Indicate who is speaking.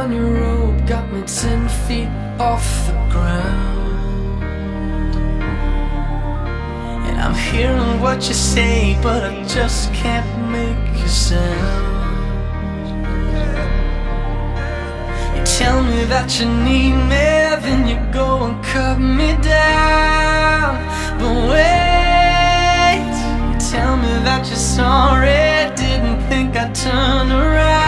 Speaker 1: on your road got me 10 feet off the ground. And I'm hearing what you say, but I just can't make a sound. You tell me that you need me, then you go and cut me down. But wait, you tell me that you're sorry, didn't think I'd turn around.